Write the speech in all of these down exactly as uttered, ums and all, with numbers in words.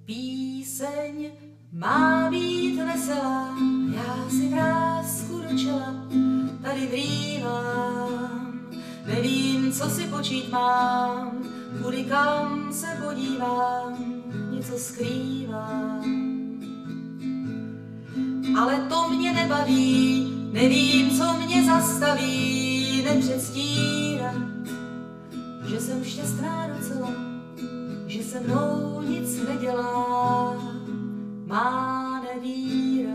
Píseň má být veselá, já si vrásku do čela tady vrývám. Nevím, co si počít mám, kudy kam se podívám, něco skrývám. Ale to mě nebaví, nevím, co mě zastaví, nepředstírat, že jsem šťastná docela, že se mnou nic nedělá má nevíra.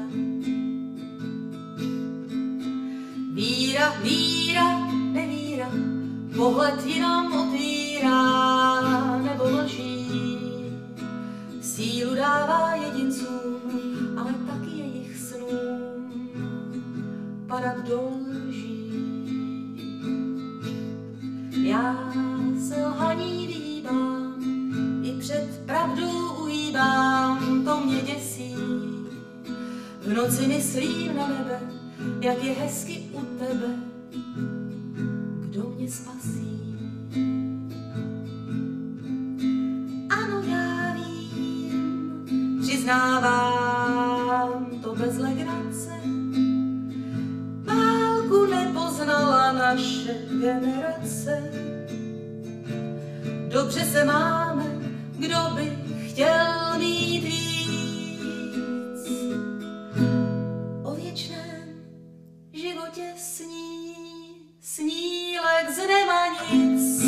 Víra, víra, nevíra, pohled jinam otvírá nebo mlží. Sílu dává jedincům, ale taky jejich snům padat do lží. Já se lhaní vyhýbám, i před pravdou uhýbám, to mě děsí. V noci myslím na nebe, jak je hezky u tebe, kdo mě spasí. Ano, já vím, přiznávám to bez legrace, válku nepoznala naše generace. Dobře se máme, kdo by chtěl mít víc. O věčném životě sní, snílek z nema nic.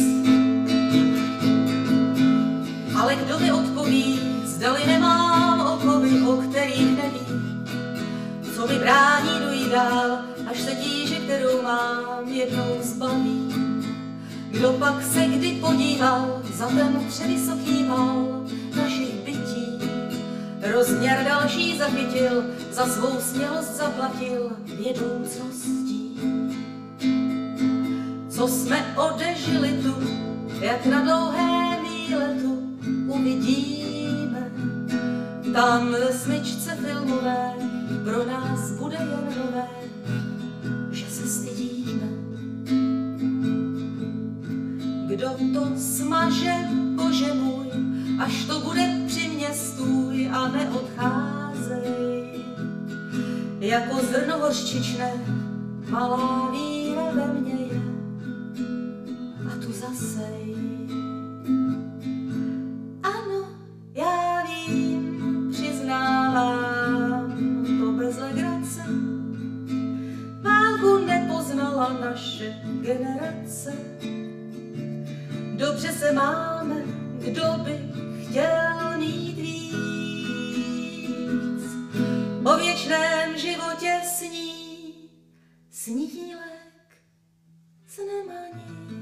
Ale kdo mi odpoví, zdali nemám okovy, o kterých nevím, co mi brání dojít dál, až se tíže, kterou mám, jednou zbaví. Kdo pak se kdy podíval za ten převysoký val našich bytí, rozměr další zachytil, za svou smělost zaplatil vědoucností. Co jsme odežili tu, jak na dlouhém výletu uvidíme, tam ve smyčce filmové pro nás bude jen nové, že se stydíme. Kdo to smaže, Bože můj, až to bude při mně stůj a neodcházej. Jako zrno hořčičné, malá víra ve mně je, a tu zasej. Ano, já vím, přiznávám to bez legrace, válku nepoznala naše generace. Dobře se máme, kdo by chtěl mít víc. O věčném životě sní, snílek z nema nic.